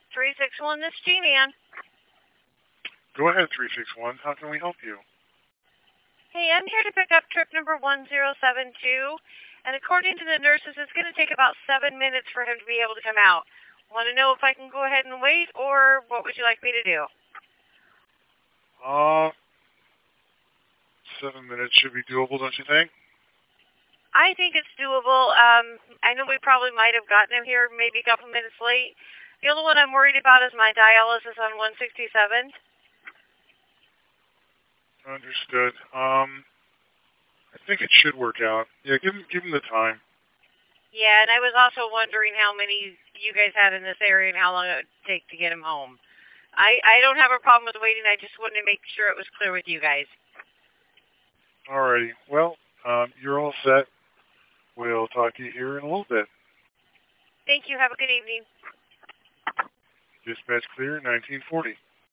361, this is Jeannie Ann. Go ahead, 361. How can we help you? Hey, I'm here to pick up trip number 1072, and according to the nurses, it's going to take about 7 minutes for him to be able to come out. Want to know if I can go ahead and wait, or what would you like me to do? 7 minutes should be doable, don't you think? I think it's doable. I know we probably might have gotten him here maybe a couple minutes late. The only one I'm worried about is my dialysis on 167. Understood. I think it should work out. Yeah, give him the time. Yeah, and I was also wondering how many you guys had in this area and how long it would take to get him home. I don't have a problem with waiting. I just wanted to make sure it was clear with you guys. Alrighty. Well, you're all set. We'll talk to you here in a little bit. Thank you. Have a good evening. Dispatch clear, 1940.